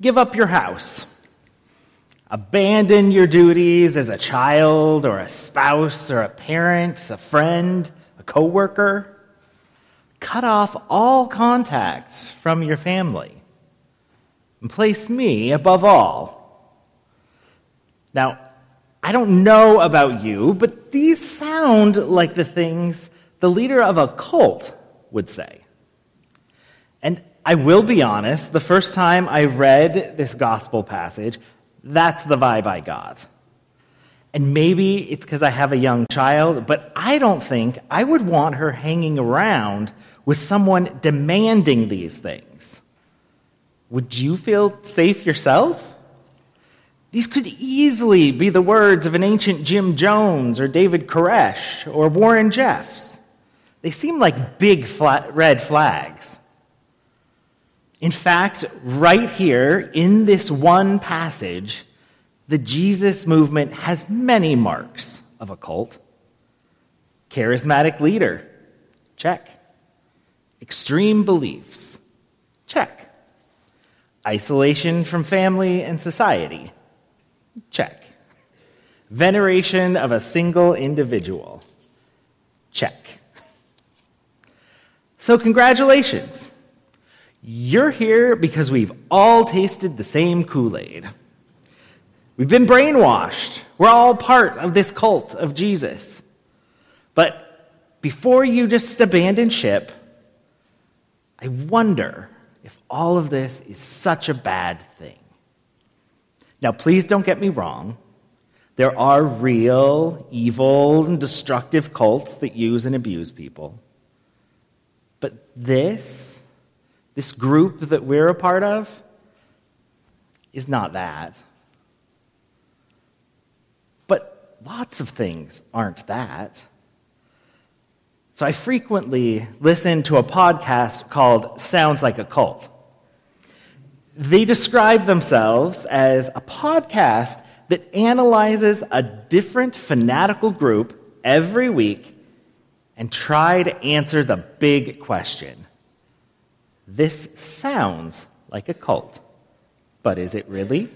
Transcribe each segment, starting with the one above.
Give up your house. Abandon your duties as a child or a spouse or a parent, a friend, a coworker. Cut off all contact from your family and place me above all. Now, I don't know about you, but these sound like the things the leader of a cult would say. And I will be honest, the first time I read this gospel passage, that's the vibe I got. And maybe it's because I have a young child, but I don't think I would want her hanging around with someone demanding these things. Would you feel safe yourself? These could easily be the words of an ancient Jim Jones or David Koresh or Warren Jeffs. They seem like big red flags. In fact, right here in this one passage, the Jesus movement has many marks of a cult. Charismatic leader, check. Extreme beliefs, check. Isolation from family and society, check. Veneration of a single individual, check. So congratulations. You're here because we've all tasted the same Kool-Aid. We've been brainwashed. We're all part of this cult of Jesus. But before you just abandon ship, I wonder if all of this is such a bad thing. Now, please don't get me wrong. There are real, evil, and destructive cults that use and abuse people. But this group that we're a part of is not that. But lots of things aren't that. So I frequently listen to a podcast called Sounds Like a Cult. They describe themselves as a podcast that analyzes a different fanatical group every week and try to answer the big question. This sounds like a cult, but is it really?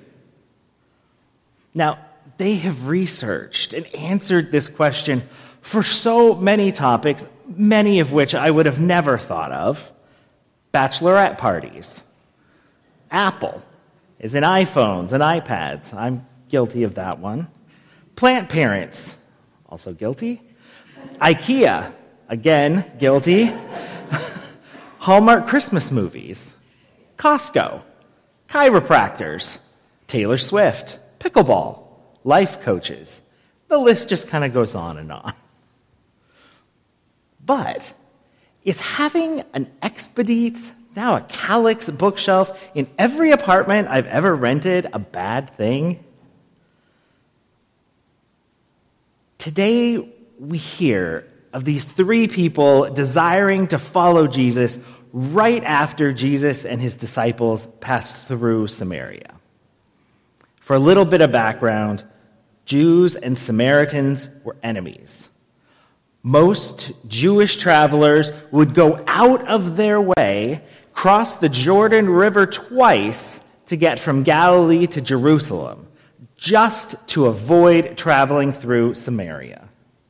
Now, they have researched and answered this question for so many topics, many of which I would have never thought of. Bachelorette parties. Apple, as in iPhones and iPads. I'm guilty of that one. Plant parents, also guilty. IKEA, again, guilty. Hallmark Christmas movies. Costco. Chiropractors. Taylor Swift. Pickleball. Life coaches. The list just kind of goes on and on. But is having an Expedite, now a Calyx bookshelf in every apartment I've ever rented a bad thing? Today we hear of these three people desiring to follow Jesus right after Jesus and his disciples passed through Samaria. For a little bit of background, Jews and Samaritans were enemies. Most Jewish travelers would go out of their way, cross the Jordan River twice to get from Galilee to Jerusalem, just to avoid traveling through Samaria.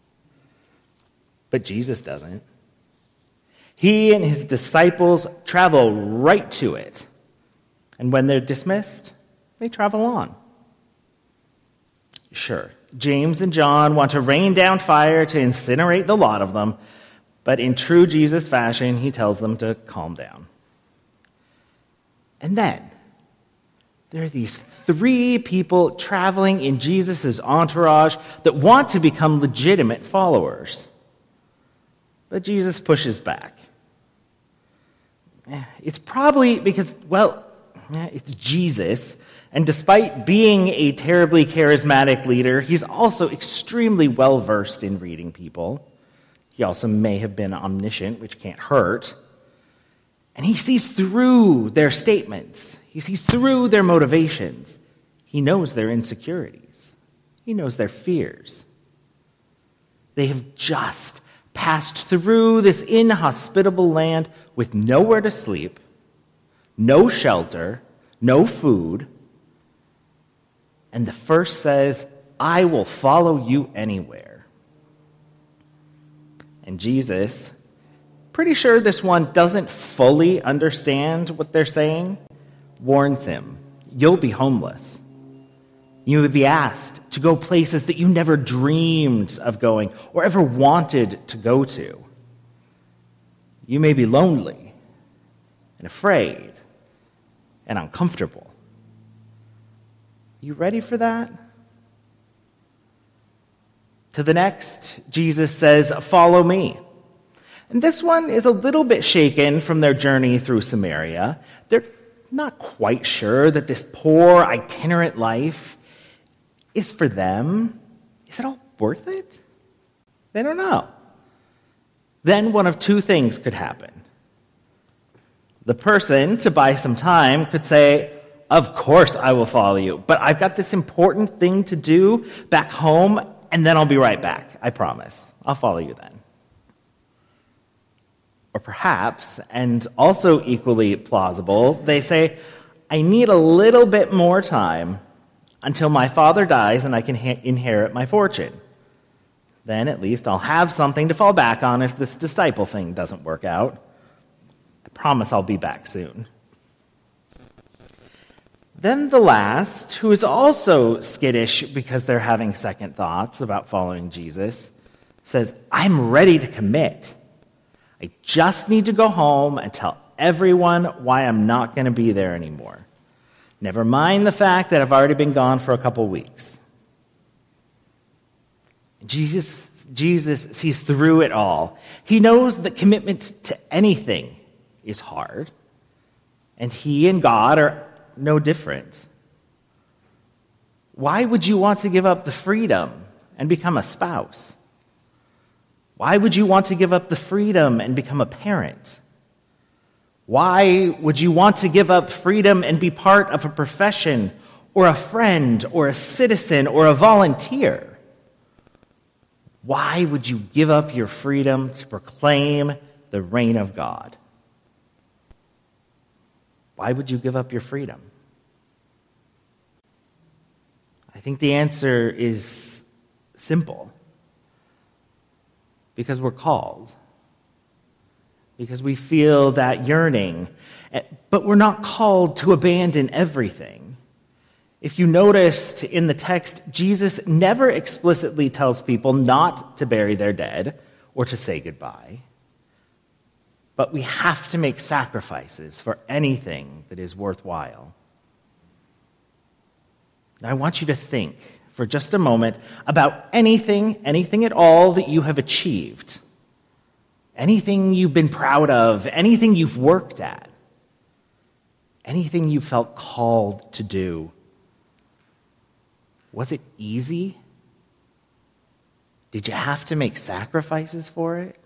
But Jesus doesn't. He and his disciples travel right to it. And when they're dismissed, they travel on. Sure, James and John want to rain down fire to incinerate the lot of them, but in true Jesus fashion, he tells them to calm down. And then, there are these three people traveling in Jesus' entourage that want to become legitimate followers. But Jesus pushes back. It's probably because, it's Jesus. And despite being a terribly charismatic leader, he's also extremely well-versed in reading people. He also may have been omniscient, which can't hurt. And he sees through their statements. He sees through their motivations. He knows their insecurities. He knows their fears. They have just passed through this inhospitable land with nowhere to sleep, no shelter, no food, and the first says, I will follow you anywhere. And Jesus, pretty sure this one doesn't fully understand what they're saying, warns him, you'll be homeless. You would be asked to go places that you never dreamed of going or ever wanted to go to. You may be lonely and afraid and uncomfortable. You ready for that? To the next, Jesus says, follow me. And this one is a little bit shaken from their journey through Samaria. They're not quite sure that this poor, itinerant life is for them. Is it all worth it? They don't know. Then one of two things could happen. The person, to buy some time, could say, of course I will follow you, but I've got this important thing to do back home, and then I'll be right back. I promise. I'll follow you then. Or perhaps, and also equally plausible, they say, I need a little bit more time until my father dies and I can inherit my fortune. Then at least I'll have something to fall back on if this disciple thing doesn't work out. I promise I'll be back soon. Then the last, who is also skittish because they're having second thoughts about following Jesus, says, I'm ready to commit. I just need to go home and tell everyone why I'm not going to be there anymore. Never mind the fact that I've already been gone for a couple weeks. Jesus sees through it all. He knows that commitment to anything is hard, and he and God are no different. Why would you want to give up the freedom and become a spouse? Why would you want to give up the freedom and become a parent? Why would you want to give up freedom and be part of a profession or a friend or a citizen or a volunteer? Why would you give up your freedom to proclaim the reign of God? Why would you give up your freedom? I think the answer is simple. Because we're called. Because we feel that yearning. But we're not called to abandon everything. If you noticed in the text, Jesus never explicitly tells people not to bury their dead or to say goodbye. But we have to make sacrifices for anything that is worthwhile. Now, I want you to think for just a moment about anything at all that you have achieved. Anything you've been proud of, anything you've worked at, anything you felt called to do. Was it easy? Did you have to make sacrifices for it?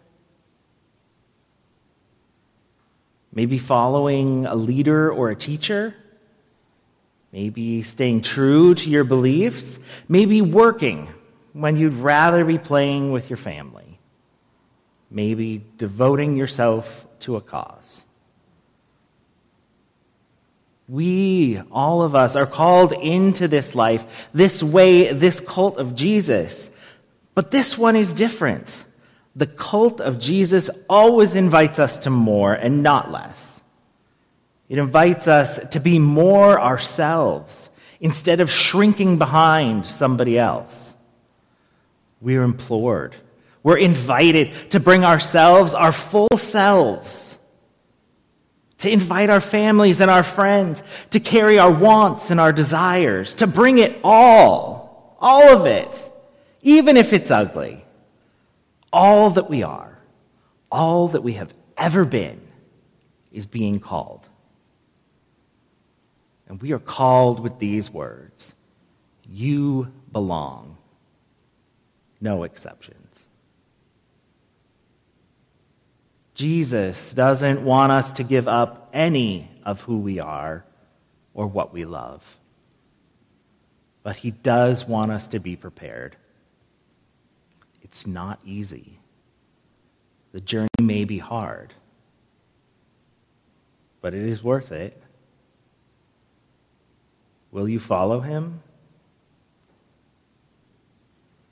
Maybe following a leader or a teacher? Maybe staying true to your beliefs? Maybe working when you'd rather be playing with your family? Maybe devoting yourself to a cause? We, all of us, are called into this life, this way, this cult of Jesus. But this one is different. The cult of Jesus always invites us to more and not less. It invites us to be more ourselves instead of shrinking behind somebody else. We're implored. We're invited to bring ourselves, our full selves, to invite our families and our friends, to carry our wants and our desires, to bring it all of it, even if it's ugly. All that we are, all that we have ever been, is being called. And we are called with these words: you belong. No exceptions. Jesus doesn't want us to give up any of who we are or what we love. But he does want us to be prepared. It's not easy. The journey may be hard, but it is worth it. Will you follow him?